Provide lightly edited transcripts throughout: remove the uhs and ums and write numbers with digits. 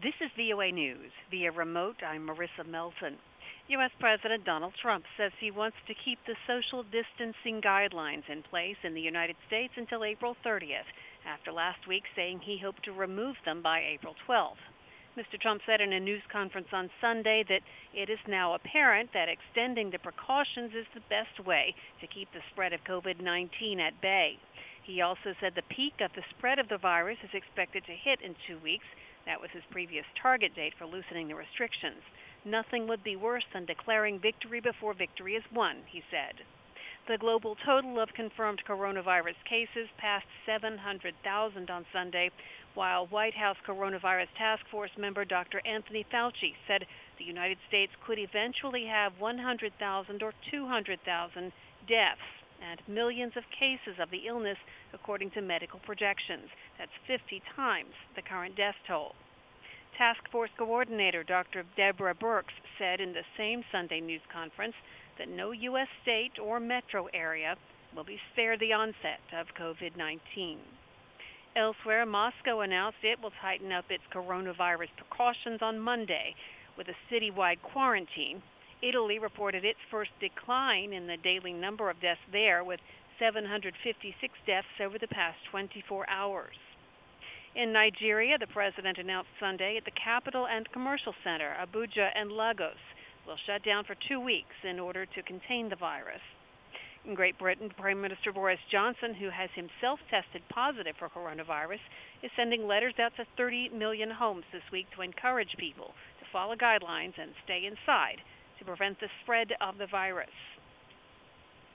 This is VOA News. Via remote, I'm Marissa Melton. U.S. President Donald Trump says he wants to keep the social distancing guidelines in place in the United States until April 30th, after last week saying he hoped to remove them by April 12th. Mr. Trump said in a news conference on Sunday that it is now apparent that extending the precautions is the best way to keep the spread of COVID-19 at bay. He also said the peak of the spread of the virus is expected to hit in 2 weeks. That was his previous target date for loosening the restrictions. Nothing would be worse than declaring victory before victory is won, he said. The global total of confirmed coronavirus cases passed 700,000 on Sunday, while White House Coronavirus Task Force member Dr. Anthony Fauci said the United States could eventually have 100,000 or 200,000 deaths and millions of cases of the illness, according to medical projections. That's 50 times the current death toll. Task Force Coordinator Dr. Deborah Birx said in the same Sunday news conference that no U.S. state or metro area will be spared the onset of COVID-19. Elsewhere, Moscow announced it will tighten up its coronavirus precautions on Monday with a citywide quarantine. Italy reported its first decline in the daily number of deaths there, with 756 deaths over the past 24 hours. In Nigeria, the president announced Sunday at the capital and commercial center, Abuja and Lagos, will shut down for 2 weeks in order to contain the virus. In Great Britain, Prime Minister Boris Johnson, who has himself tested positive for coronavirus, is sending letters out to 30 million homes this week to encourage people to follow guidelines and stay inside to prevent the spread of the virus.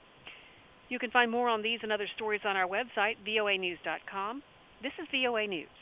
You can find more on these and other stories on our website, voanews.com. This is VOA News.